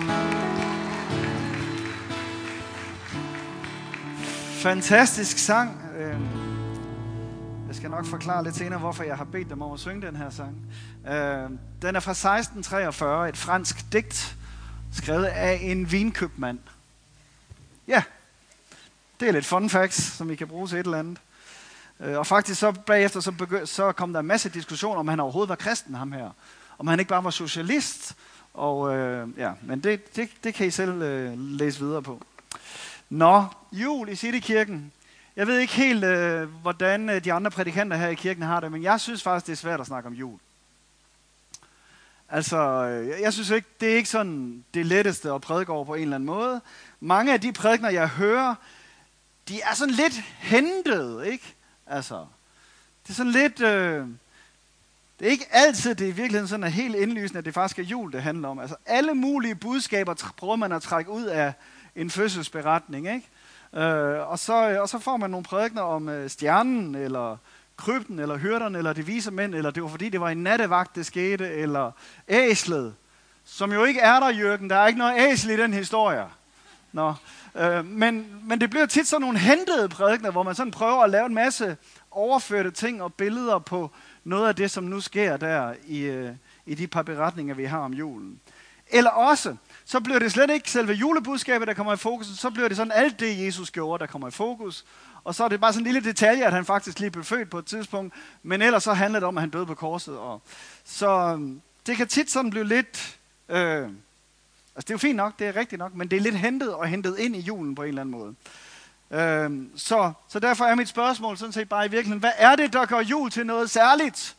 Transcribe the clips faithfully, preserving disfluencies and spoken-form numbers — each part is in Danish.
Fantastisk sang. Jeg skal nok forklare lidt senere, hvorfor jeg har bedt dem om at synge den her sang. Den er fra seksten treogfyrre, et fransk digt, skrevet af en vinkøbmand. Ja, det er lidt fun facts, som I kan bruge til et eller andet. Og faktisk så bagefter så, begy- så kom der en masse diskussioner, om han overhovedet var kristen, ham her. Om han ikke bare var socialist. Og, øh, ja, men det, det, det kan I selv øh, læse videre på. Nå, jul i Citykirken. Jeg ved ikke helt, øh, hvordan øh, de andre prædikanter her i kirken har det, men jeg synes faktisk, det er svært at snakke om jul. Altså, øh, jeg synes ikke, det er ikke sådan det letteste at prædike over på en eller anden måde. Mange af de prædikener, jeg hører, de er sådan lidt hentet, ikke? Altså, det er sådan lidt... Øh, det er ikke altid, det er i virkeligheden sådan er helt indlysende, at det faktisk er jul, det handler om. Altså, alle mulige budskaber tr- prøver man at trække ud af en fødselsberetning, ikke? Øh, og, så, og så får man nogle prædikener om øh, stjernen, eller krybden, eller hyrderne, eller de vise mænd, eller det var fordi, det var en nattevagt, det skete, eller æslet, som jo ikke er der, Jørgen. Der er ikke noget æsel i den historie. Nå. Øh, men, men det bliver tit sådan nogle hentede prædikener, hvor man sådan prøver at lave en masse overførte ting og billeder på noget af det, som nu sker der i, øh, i de par beretninger, vi har om julen. Eller også, så bliver det slet ikke selve julebudskabet, der kommer i fokus, så bliver det sådan alt det, Jesus gjorde, der kommer i fokus. Og så er det bare sådan en lille detalje, at han faktisk lige blev født på et tidspunkt, men ellers så handler det om, at han døde på korset. Og så det kan tit sådan blive lidt... Øh, altså det er jo fint nok, det er rigtigt nok, men det er lidt hentet og hentet ind i julen på en eller anden måde. Øh, så, så derfor er mit spørgsmål sådan set bare i virkeligheden, hvad er det, der gør jul til noget særligt?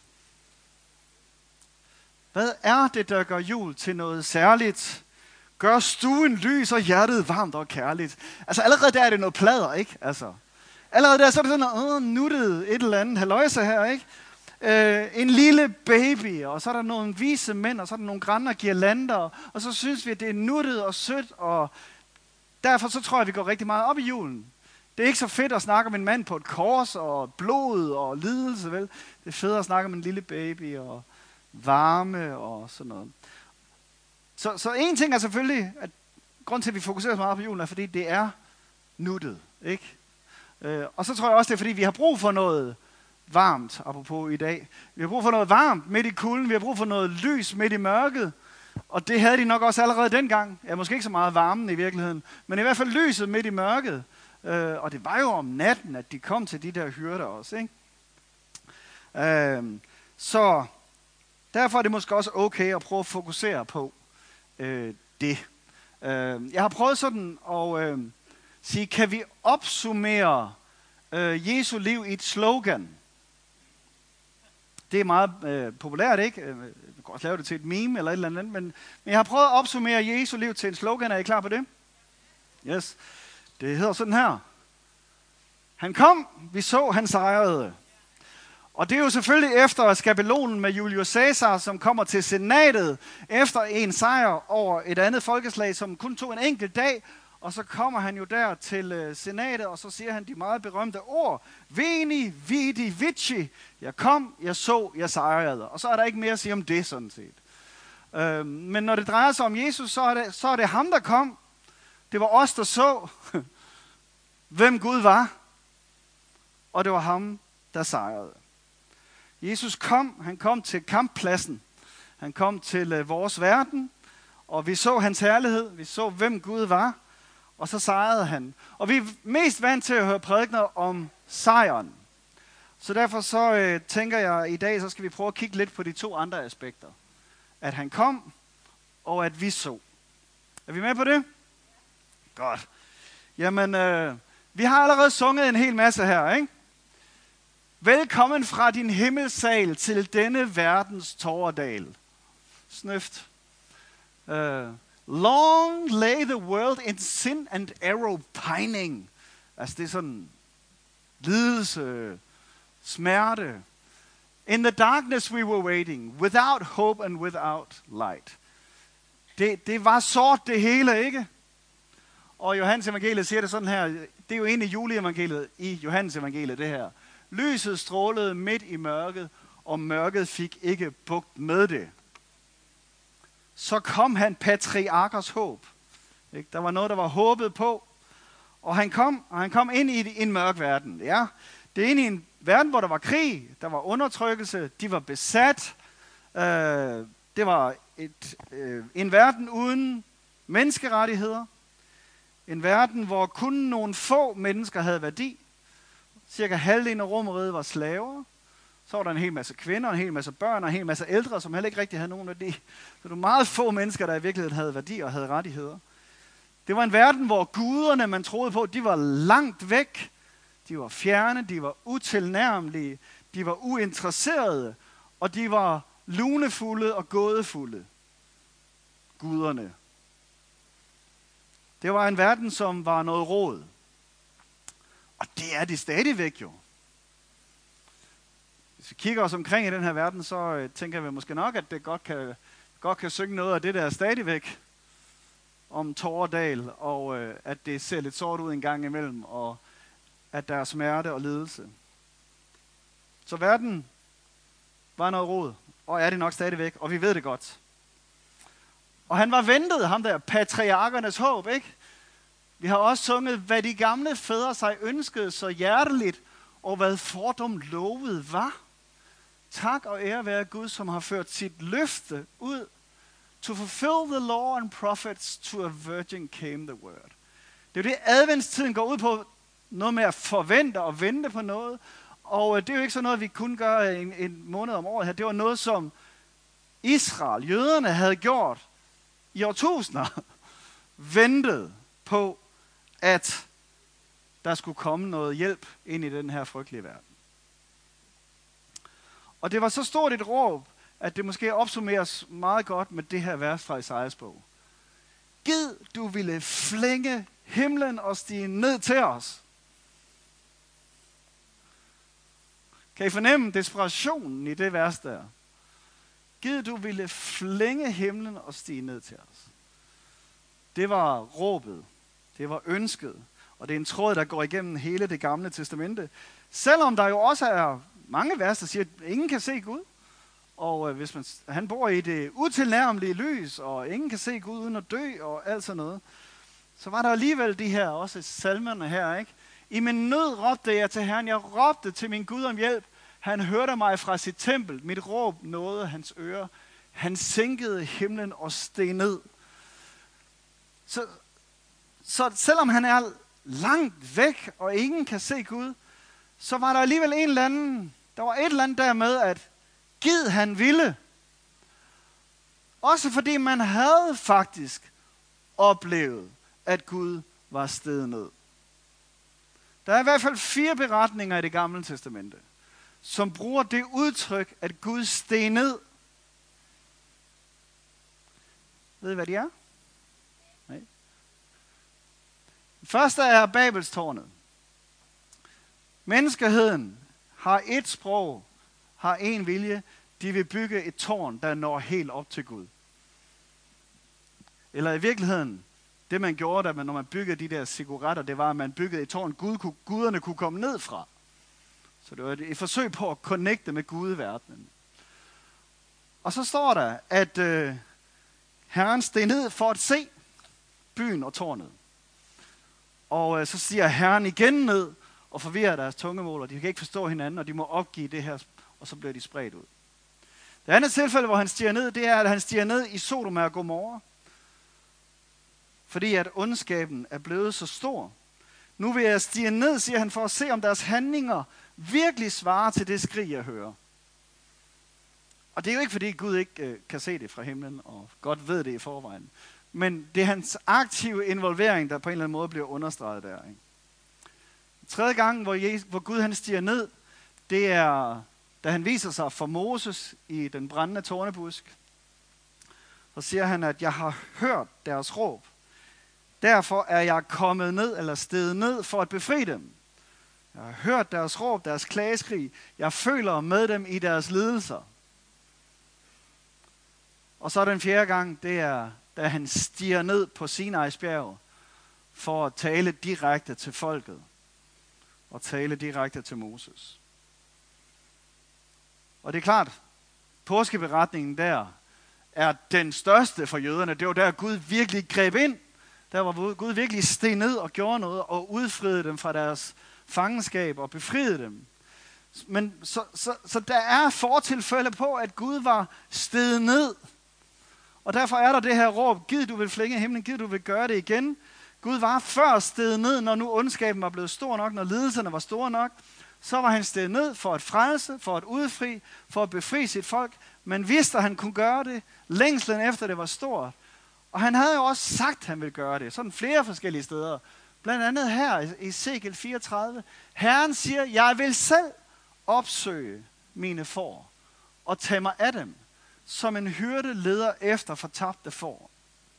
Hvad er det, der gør jul til noget særligt? Gør stuen lys og hjertet varmt og kærligt. Altså allerede der er det noget plader, ikke? Altså, allerede der så er det sådan noget øh, nuttet et eller andet halløjse her, ikke? Øh, en lille baby, og så er der nogle vise mænd, og så er der nogle grænder girlander, og så synes vi, at det er nuttet og sødt, og derfor så tror jeg, at vi går rigtig meget op i julen. Det er ikke så fedt at snakke om en mand på et kors, og blod og lidelse, vel? Det er fedt at snakke om en lille baby, og varme og sådan noget. Så, så en ting er selvfølgelig, at grund til, at vi fokuserer så meget på julen, er, fordi det er nuttet, ikke? Øh, og så tror jeg også, det er, fordi vi har brug for noget varmt, apropos i dag. Vi har brug for noget varmt midt i kulden, vi har brug for noget lys midt i mørket, og det havde de nok også allerede dengang. Ja, måske ikke så meget varmen i virkeligheden, men i hvert fald lyset midt i mørket. Øh, og det var jo om natten, at de kom til de der hyrder også, ikke? Øh, så derfor er det måske også okay at prøve at fokusere på øh, det. Øh, jeg har prøvet sådan at øh, sige, kan vi opsummere øh, Jesu liv i et slogan? Det er meget øh, populært, ikke? Jeg kan også lave det til et meme eller et eller andet, men, men jeg har prøvet at opsummere Jesu liv til en slogan. Er I klar på det? Yes. Det hedder sådan her. Han kom, vi så, han sejrede. Og det er jo selvfølgelig efter skabelonen med Julius Caesar, som kommer til senatet efter en sejr over et andet folkeslag, som kun tog en enkelt dag. Og så kommer han jo der til uh, senatet, og så siger han de meget berømte ord. Veni, vidi, vici. Jeg kom, jeg så, jeg sejrede. Og så er der ikke mere at sige om det sådan set. Uh, men når det drejer sig om Jesus, så er, det, så er det ham, der kom. Det var os, der så, hvem Gud var. Og det var ham, der sejrede. Jesus kom, han kom til kamppladsen. Han kom til uh, vores verden, og vi så hans herlighed. Vi så, hvem Gud var, og så sejrede han. Og vi er mest vant til at høre prædikener om sejren. Så derfor så uh, tænker jeg, at i dag så skal vi prøve at kigge lidt på de to andre aspekter. At han kom, og at vi så. Er vi med på det? Godt. Jamen, uh, vi har allerede sunget en hel masse her, ikke? Velkommen fra din himmelsal til denne verdens tåredal. Snøft. Uh, long lay the world in sin and error pining. Altså det er sådan lidelse, smerte. In the darkness we were waiting, without hope and without light. Det, det var sort det hele, ikke? Og Johannes evangeliet siger det sådan her. Det er jo egentlig juleevangeliet i Johannes evangeliet, det her. Lyset strålede midt i mørket, og mørket fik ikke bugt med det. så kom han patriarkers håb. Ikke? Der var noget, der var håbet på. Og han kom, og han kom ind i en mørk verden. Ja, det er ind i en verden, hvor der var krig, der var undertrykkelse, de var besat. Øh, det var et, øh, en verden uden menneskerettigheder. En verden, hvor kun nogle få mennesker havde værdi. Cirka halvdelen af Romerriget var slaver. Så var der en hel masse kvinder, en hel masse børn og en hel masse ældre, som heller ikke rigtig havde nogen værdi. Så det var meget få mennesker, der i virkeligheden havde værdi og havde rettigheder. Det var en verden, hvor guderne, man troede på, de var langt væk. De var fjerne, de var utilnærmelige, de var uinteresserede, og de var lunefulde og gådefulde. Guderne. Det var en verden, som var noget rod. Og det er det stadigvæk jo. Hvis vi kigger os omkring i den her verden, så øh, tænker vi måske nok, at det godt kan, godt kan synge noget af det der stadigvæk om Tåredal, og øh, at det ser lidt sort ud en gang imellem, og at der er smerte og lidelse. Så verden var noget rod, og er det nok stadigvæk, og vi ved det godt. Og han var ventet, ham der, patriarkernes håb, ikke? Vi har også sunget, hvad de gamle fædre sig ønskede så hjerteligt, og hvad fordom lovet var. Tak og ære være Gud, som har ført sit løfte ud. To fulfill the law and prophets, to a virgin came the word. Det er jo det, adventstiden går ud på. Noget med at forvente og vente på noget. Og det er jo ikke sådan noget, vi kun gør en, en måned om året her. Det var noget, som Israel, jøderne, havde gjort i årtusinder. Ventet på, at der skulle komme noget hjælp ind i den her frygtelige verden. Og det var så stort et råb, at det måske opsummeres meget godt med det her vers fra Esajas bog. Gid du ville flænge himlen og stige ned til os. Kan I fornemme desperationen i det vers der? Gid du ville flænge himlen og stige ned til os. Det var råbet. Det var ønsket. Og det er en tråd, der går igennem hele det gamle testamente. Selvom der jo også er mange vers, der siger, at ingen kan se Gud. Og øh, hvis man, han bor i det utilnærmelige lys, og ingen kan se Gud uden at dø, og alt sådan noget. Så var der alligevel de her, også salmerne her, ikke? I min nød råbte jeg til Herren, jeg råbte til min Gud om hjælp. Han hørte mig fra sit tempel, mit råb nåede hans ører. Han sænkede himlen og steg ned. Så, så selvom han er langt væk, og ingen kan se Gud, så var der alligevel en eller anden, der var et eller andet der med, at gid han ville. Også fordi man havde faktisk oplevet, at Gud var steget ned. Der er i hvert fald fire beretninger i det gamle testamente, som bruger det udtryk, at Gud steg ned. Ved I, hvad de er? Nej. Første er Babelstårnet. Menneskeheden har et sprog, har en vilje. De vil bygge et tårn, der når helt op til Gud. Eller i virkeligheden, det man gjorde, da man, når man byggede de der zigguretter, det var, at man byggede et tårn, Gud, kunne, guderne kunne komme ned fra. Så det var et, et forsøg på at connecte med Gudeverdenen. Og så står der, at øh, Herren steg ned for at se byen og tårnet. Og øh, så siger Herren igen ned og forvirrer deres tungemål, og de kan ikke forstå hinanden, og de må opgive det her, og så bliver de spredt ud. Det andet tilfælde, hvor han stiger ned, det er, at han stiger ned i Sodoma og Gomorra. Fordi at ondskaben er blevet så stor. Nu vil jeg stige ned, siger han, for at se, om deres handlinger virkelig svarer til det skrig, jeg hører. Og det er jo ikke, fordi Gud ikke øh, kan se det fra himlen, og godt ved det i forvejen. Men det er hans aktive involvering, der på en eller anden måde bliver understreget der. Ikke? Tredje gang, hvor, Jesus, hvor Gud han stiger ned, det er, da han viser sig for Moses i den brændende tornebusk. Så siger han, at jeg har hørt deres råb. Derfor er jeg kommet ned, eller steget ned, for at befri dem. Jeg har hørt deres råb, deres klageskrig. Jeg føler med dem i deres lidelser. Og så den fjerde gang, det er, da han stiger ned på Sinais bjerg, for at tale direkte til folket. Og tale direkte til Moses. Og det er klart, påskeberetningen der er den største for jøderne. Det var der Gud virkelig greb ind. Der var Gud virkelig steg ned og gjorde noget og udfriede dem fra deres fangenskab og befriede dem. Men så, så, så der er fortilfælde på, at Gud var steget ned. Og derfor er der det her råb, gid du vil flænge himlen, gid du vil gøre det igen. Gud var før steget ned, når nu ondskaben var blevet stor nok, når lidelserne var store nok. Så var han steget ned for at frelse, for at udfri, for at befri sit folk. Men vidste, at han kunne gøre det. Længslen efter det var stort. Og han havde jo også sagt, at han ville gøre det. Sådan flere forskellige steder. Blandt andet her i Ezekiel fireogtredive. Herren siger, jeg vil selv opsøge mine får og tage mig af dem, som en hyrde leder efter fortabte får.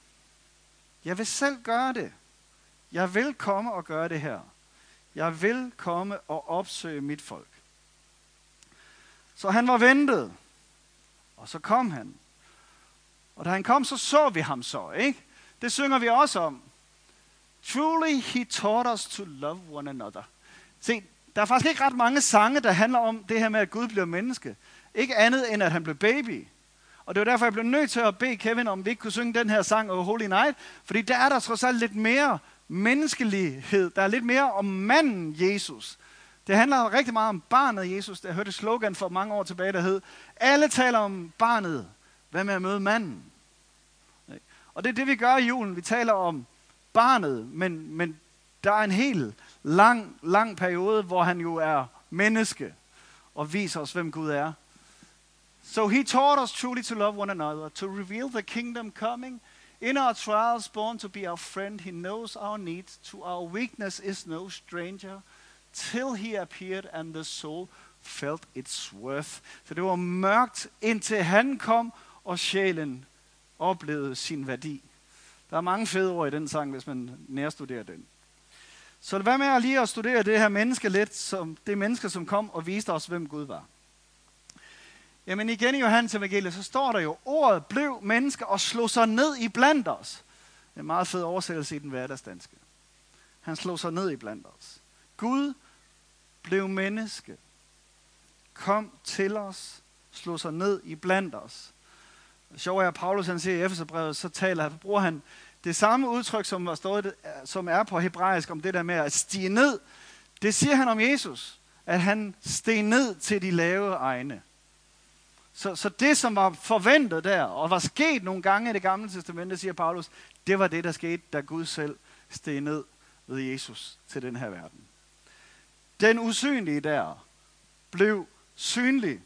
Jeg vil selv gøre det. Jeg vil komme og gøre det her. Jeg vil komme og opsøge mit folk. Så han var ventet, og så kom han. Og da han kom, så så vi ham så, ikke? Det synger vi også om. Truly he taught us to love one another. Se, der er faktisk ikke ret mange sange, der handler om det her med, at Gud bliver menneske. Ikke andet end, at han blev baby. Og det var derfor, jeg blev nødt til at bede Kevin, om vi ikke kunne synge den her sang, Oh Holy Night. Fordi der er der trods alt lidt mere menneskelighed. Der er lidt mere om manden Jesus. Det handler rigtig meget om barnet Jesus. Jeg hørte et slogan for mange år tilbage, der hed, alle taler om barnet. Hvad med at møde manden? Og det er det, vi gør i julen. Vi taler om barnet, men, men der er en helt lang, lang periode, hvor han jo er menneske og viser os, hvem Gud er. So he taught us truly to love one another, to reveal the kingdom coming. In our trials, born to be our friend, he knows our needs. To our weakness is no stranger, till he appeared and the soul felt its worth. Så det var mørkt, indtil han kom, og sjælen oplevede sin værdi. Der er mange fede ord i den sang, hvis man nærstuderer den. Så hvad med at lige at studere det her menneske lidt, som det menneske, som kom og viste os, hvem Gud var. Jamen igen i Johannes evangeliet, så står der jo, ordet blev menneske og slog sig ned i blandt os. Det er en meget fed oversættelse i den hverdagsdanske. Han slog sig ned i blandt os. Gud blev menneske, kom til os, slog sig ned i blandt os. Sjovt er, at Paulus han siger i Efeserbrevet, så taler, bruger han det samme udtryk, som, var stået, som er på hebraisk, om det der med at stige ned. Det siger han om Jesus, at han steg ned til de lave egne. Så, så det, som var forventet der, og var sket nogle gange i det gamle testamente, siger Paulus, det var det, der skete, da Gud selv steg ned ved Jesus til den her verden. Den usynlige der blev synlig.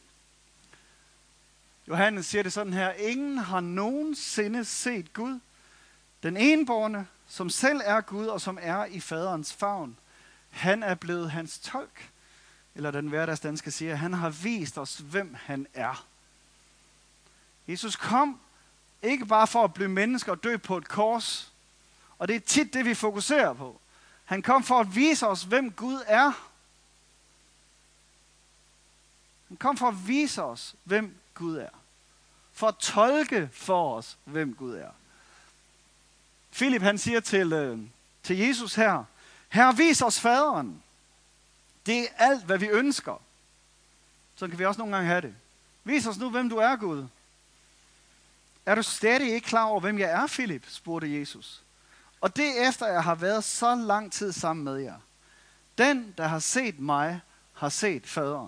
Johannes siger det sådan her, ingen har nogensinde set Gud. Den enbårne, som selv er Gud og som er i faderens favn, han er blevet hans tolk. Eller den hverdagsdanske siger, han har vist os, hvem han er. Jesus kom ikke bare for at blive menneske og dø på et kors. Og det er tit det, vi fokuserer på. Han kom for at vise os, hvem Gud er. Han kom for at vise os, hvem Gud er. For at tolke for os, hvem Gud er. Filip han siger til, øh, til Jesus her, Herre, vis os faderen. Det er alt, hvad vi ønsker. Så kan vi også nogle gange have det. Vis os nu, hvem du er, Gud. Er du stadig ikke klar over, hvem jeg er, Filip? Spurgte Jesus. Og det efter jeg har været så lang tid sammen med jer. Den, der har set mig, har set faderen.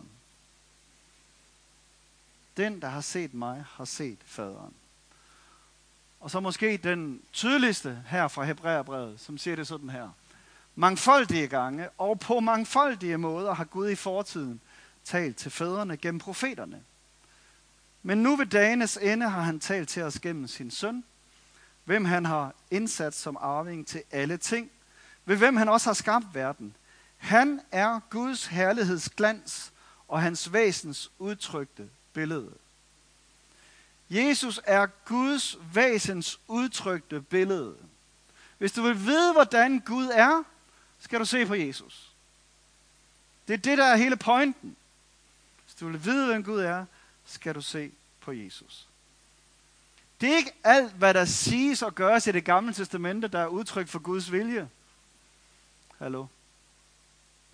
Den, der har set mig, har set faderen. Og så måske den tydeligste her fra Hebræerbrevet, som siger det sådan her. Mangfoldige gange og på mangfoldige måder har Gud i fortiden talt til fædrene gennem profeterne. Men nu ved dagenes ende har han talt til os gennem sin søn, hvem han har indsat som arving til alle ting, ved hvem han også har skabt verden. Han er Guds herlighedsglans og hans væsens udtrykte billede. Jesus er Guds væsens udtrykte billede. Hvis du vil vide, hvordan Gud er, skal du se på Jesus. Det er det, der er hele pointen. Hvis du vil vide, hvem Gud er, skal du se på Jesus. Det er ikke alt, hvad der siges og gøres i det gamle testamente, der er udtryk for Guds vilje. Hallo?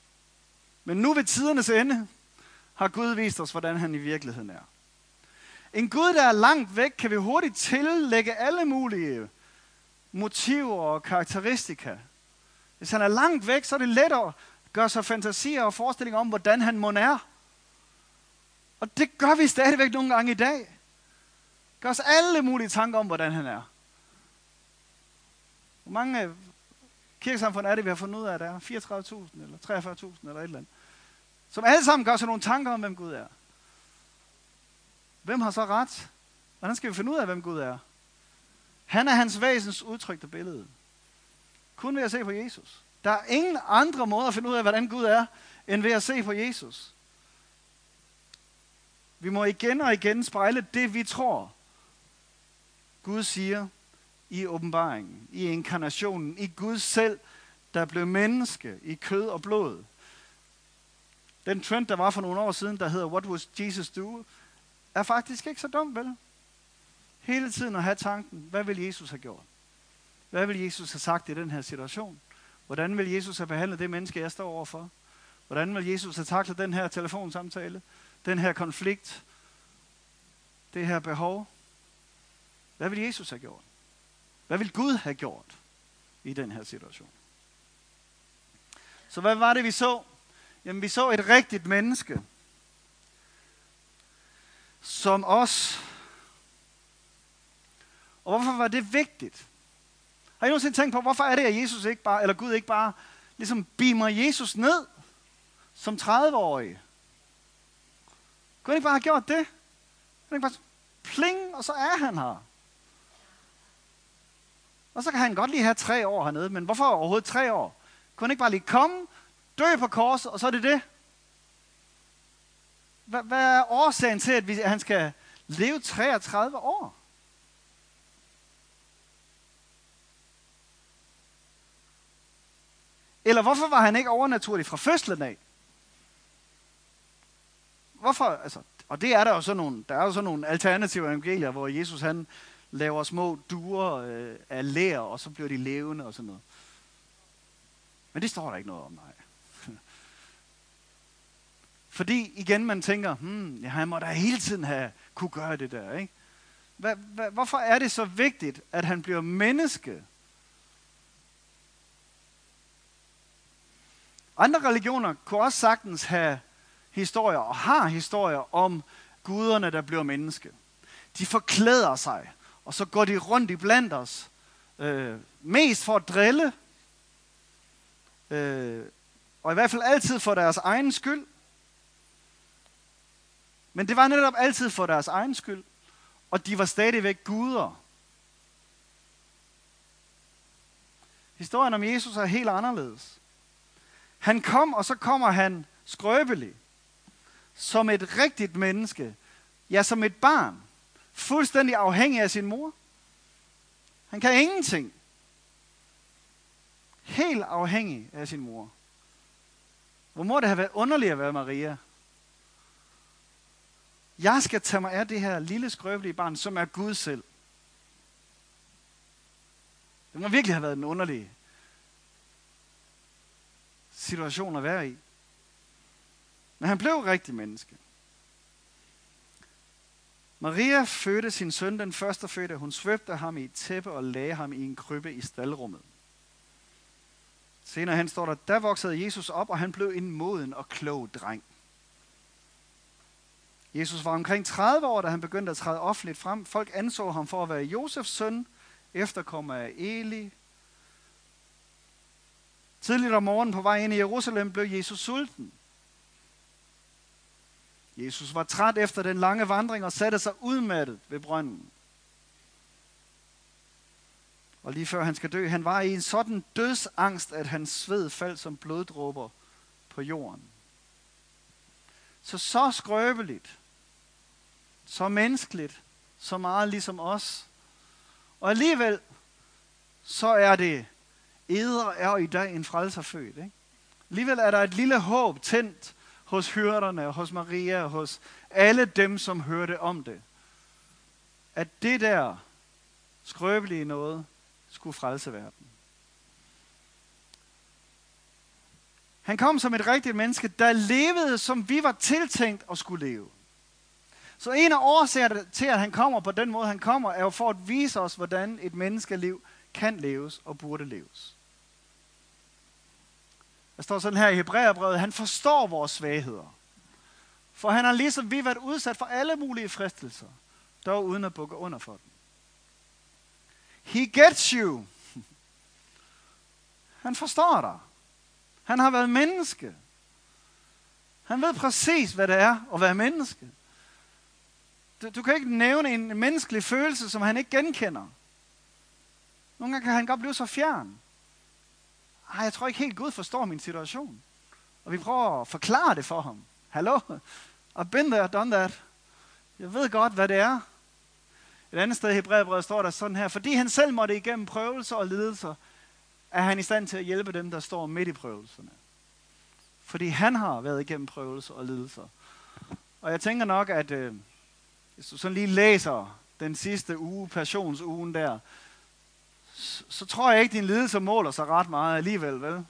Men nu ved tidernes ende har Gud vist os, hvordan han i virkeligheden er. En Gud, der er langt væk, kan vi hurtigt tillægge alle mulige motiver og karakteristika. Hvis han er langt væk, så er det lettere at gøre sig fantasier og forestillinger om, hvordan han mon er. Og det gør vi stadigvæk nogle gange i dag. Gør os alle mulige tanker om, hvordan han er. Hvor mange kirkesamfund er det, vi har fundet ud af, at der er? fireogtredive tusind eller treogfyrre tusind eller et eller andet. Som alle sammen gør sig nogle tanker om, hvem Gud er. Hvem har så ret? Hvordan skal vi finde ud af, hvem Gud er? Han er hans væsens udtrykte billede. Kun ved at se på Jesus. Der er ingen andre måder at finde ud af, hvordan Gud er, end ved at se på Jesus. Vi må igen og igen spejle det, vi tror, Gud siger i åbenbaringen, i inkarnationen, i Gud selv, der blev menneske i kød og blod. Den trend, der var for nogle år siden, der hedder What was Jesus do, er faktisk ikke så dumt, vel? Hele tiden at have tanken, hvad vil Jesus have gjort? Hvad vil Jesus have sagt i den her situation? Hvordan vil Jesus have behandlet det menneske, jeg står overfor? Hvordan vil Jesus have taklet den her telefonsamtale? Den her konflikt? Det her behov? Hvad vil Jesus have gjort? Hvad vil Gud have gjort i den her situation? Så hvad var det, vi så? Jamen, vi så et rigtigt menneske, som os. Og hvorfor var det vigtigt? Har I nogensinde tænkt på, hvorfor er det, at Jesus ikke bare, eller Gud ikke bare, ligesom beamer Jesus ned som tredive-årig? Kunne han ikke bare have gjort det? Kunne han ikke bare pling, og så er han her? Og så kan han godt lige have tre år hernede, men hvorfor overhovedet tre år? Kunne han ikke bare lige komme, dø på korset, og så er det det? Hvad, hvad er årsagen til, at, vi, at han skal leve treogtredive år? Eller hvorfor var han ikke overnaturlig fra fødslen af? Hvorfor? Altså, og det er der jo sådan nogle, der er jo sådan nogle alternative evangelier, hvor Jesus han laver små duer øh, af ler, og så bliver de levende og sådan noget. Men det står der ikke noget om, nej. Fordi igen man tænker, hmm, ja, han må da hele tiden have kunne gøre det der, ikke? Hva, hva, hvorfor er det så vigtigt, at han bliver menneske? Andre religioner kunne også sagtens have historier, og har historier om guderne, der bliver menneske. De forklæder sig, og så går de rundt i blandt os, øh, mest for at drille, øh, og i hvert fald altid for deres egen skyld. Men det var netop altid for deres egen skyld, og de var stadigvæk guder. Historien om Jesus er helt anderledes. Han kom, og så kommer han skrøbelig, som et rigtigt menneske, ja, som et barn, fuldstændig afhængig af sin mor. Han kan ingenting. Helt afhængig af sin mor. Hvor må det have været underligt at være Maria? Jeg skal tage mig af det her lille skrøbelige barn, som er Gud selv. Det må virkelig have været en underlig situation at være i. Men han blev rigtig menneske. Maria fødte sin søn, den første fødte. Hun svøbte ham i et tæppe og lagde ham i en krybbe i staldrummet. Senere hen står der, der voksede Jesus op, og han blev en moden og klog dreng. Jesus var omkring tredive år, da han begyndte at træde offentligt frem. Folk anså ham for at være Josefs søn, efterkommer af Eli. Tidligt om morgenen på vej ind i Jerusalem blev Jesus sulten. Jesus var træt efter den lange vandring og satte sig udmattet ved brønden. Og lige før han skal dø, han var i en sådan dødsangst, at hans sved faldt som bloddråber på jorden. Så så skrøbeligt, så menneskeligt, så meget ligesom os. Og alligevel, så er det eder er i dag en frelser født. Ikke? Alligevel er der et lille håb tændt hos hyrderne, hos Maria, hos alle dem, som hørte om det. At det der skrøbelige noget skulle frelse verden. Han kom som et rigtigt menneske, der levede, som vi var tiltænkt at skulle leve. Så en af årsagerne til, at han kommer på den måde, han kommer, er jo for at vise os, hvordan et menneskeliv kan leves og burde leves. Der står sådan her i Hebræerbrevet, han forstår vores svagheder. For han har ligesom vi været udsat for alle mulige fristelser, dog uden at bukke under for dem. He gets you. Han forstår dig. Han har været menneske. Han ved præcis, hvad det er at være menneske. Du, du kan ikke nævne en menneskelig følelse, som han ikke genkender. Nogle gange kan han godt blive så fjern. Ej, jeg tror ikke helt Gud forstår min situation. Og vi prøver at forklare det for ham. Hallo? I've been there, done that. Jeg ved godt, hvad det er. Et andet sted i Hebræerbrevet står der sådan her. Fordi han selv måtte igennem prøvelser og lidelser, er han i stand til at hjælpe dem, der står midt i prøvelserne. Fordi han har været igennem prøvelser og lidelser. Og jeg tænker nok, at øh, hvis du sådan lige læser den sidste uge, passionsugen der, så, så tror jeg ikke, din lidelse måler sig ret meget alligevel, vel?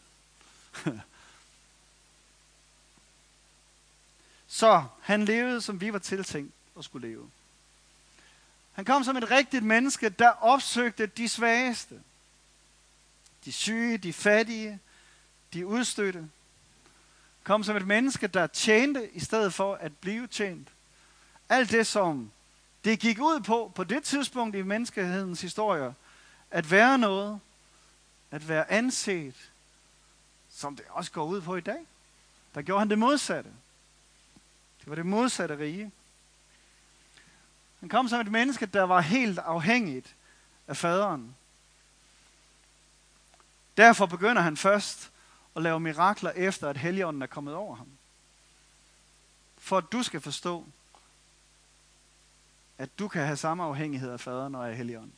Så han levede, som vi var tiltænkt at skulle leve. Han kom som et rigtigt menneske, der opsøgte de svageste. De syge, de fattige, de udstødte. Kom som et menneske, der tjente i stedet for at blive tjent. Alt det, som det gik ud på, på det tidspunkt i menneskehedens historie, at være noget, at være anset, som det også går ud på i dag. Der gjorde han det modsatte. Det var det modsatte rige. Han kom som et menneske, der var helt afhængigt af faderen. Derfor begynder han først at lave mirakler efter, at Helligånden er kommet over ham. For at du skal forstå, at du kan have samme afhængighed af faderen og af Helligånden.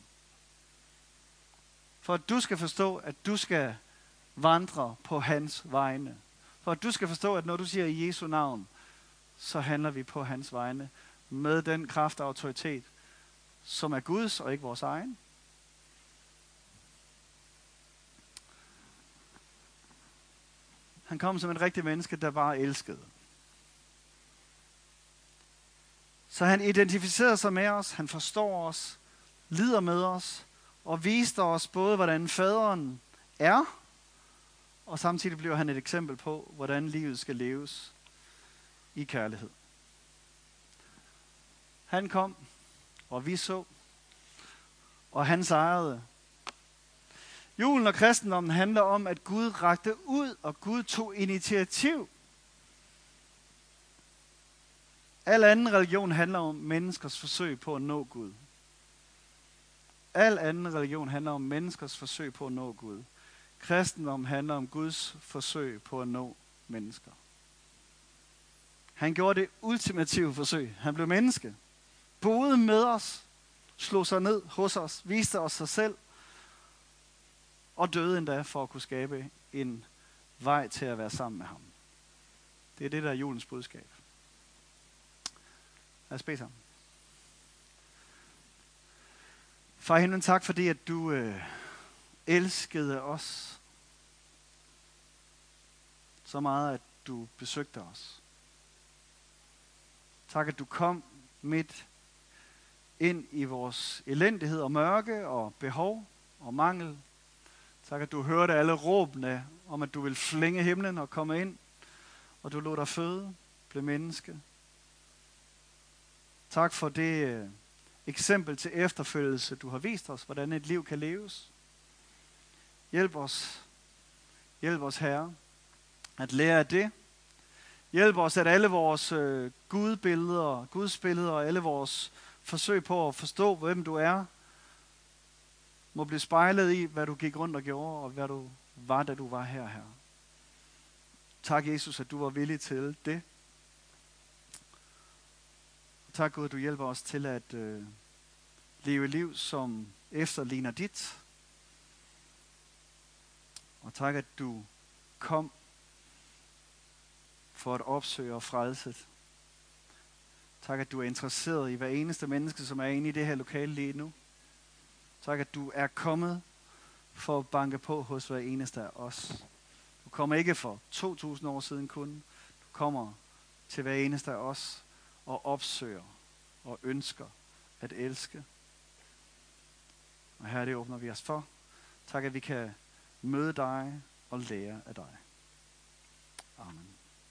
For at du skal forstå, at du skal vandre på hans vegne. For at du skal forstå, at når du siger i Jesu navn, så handler vi på hans vegne med den kraft og autoritet, som er Guds og ikke vores egen. Han kom som et rigtigt menneske, der bare elskede. Så han identificerede sig med os, han forstår os, lider med os, og viste os både, hvordan faderen er, og samtidig bliver han et eksempel på, hvordan livet skal leves i kærlighed. Han kom, og vi så, og han sejrede. Julen og kristendommen handler om, at Gud rakte ud, og Gud tog initiativ. Al anden religion handler om menneskers forsøg på at nå Gud. Al anden religion handler om menneskers forsøg på at nå Gud. Kristendommen handler om Guds forsøg på at nå mennesker. Han gjorde det ultimative forsøg. Han blev menneske. Boede med os. Slog sig ned hos os. Viste os sig selv. Og døde endda for at kunne skabe en vej til at være sammen med ham. Det er det, der er julens budskab. Lad os bede sammen. Far i himlen, tak fordi, at du øh, elskede os så meget, at du besøgte os. Tak, at du kom midt ind i vores elendighed og mørke og behov og mangel. Tak, at du hørte alle råbene om, at du vil flænge himlen og komme ind, og du lod dig føde, blev menneske. Tak for det øh, eksempel til efterfølgelse, du har vist os, hvordan et liv kan leves. Hjælp os, hjælp os Herre, at lære af det. Hjælp os, at alle vores øh, gudbilleder, gudsbilleder og alle vores forsøg på at forstå, hvem du er, må blive spejlet i, hvad du gik rundt og gjorde, og hvad du var, da du var her, her. Tak, Jesus, at du var villig til det. Tak, Gud, at du hjælper os til at øh, leve liv, som efterligner dit. Og tak, at du kom for at opsøge og frelse. Tak, at du er interesseret i hver eneste menneske, som er inde i det her lokale lige nu. Tak, at du er kommet for at banke på hos hver eneste af os. Du kommer ikke for to tusind år siden kun. Du kommer til hver eneste af os og opsøger og ønsker at elske. Og Herre, det åbner vi os for. Tak, at vi kan møde dig og lære af dig. Amen.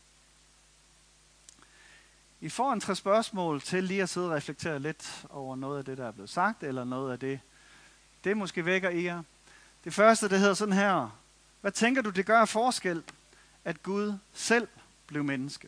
I får en tre spørgsmål til lige at sidde og reflektere lidt over noget af det, der er blevet sagt, eller noget af det, det måske vækker i jer. Det første, det hedder sådan her. Hvad tænker du, det gør af forskel, at Gud selv blev menneske?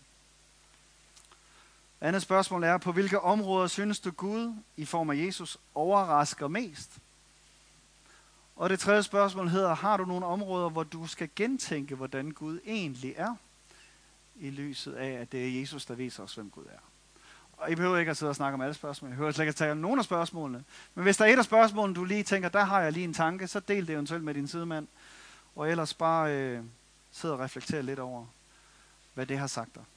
Andet spørgsmål er, på hvilke områder synes du Gud i form af Jesus overrasker mest? Og det tredje spørgsmål hedder, har du nogle områder, hvor du skal gentænke, hvordan Gud egentlig er, i lyset af, at det er Jesus, der viser os, hvem Gud er? Og I behøver ikke at sidde og snakke om alle spørgsmål. Jeg behøver slet ikke at tale om nogle af spørgsmålene. Men hvis der er et af spørgsmålene, du lige tænker, der har jeg lige en tanke, så del det eventuelt med din sidemand. Og ellers bare øh, sidde og reflektere lidt over, hvad det har sagt dig.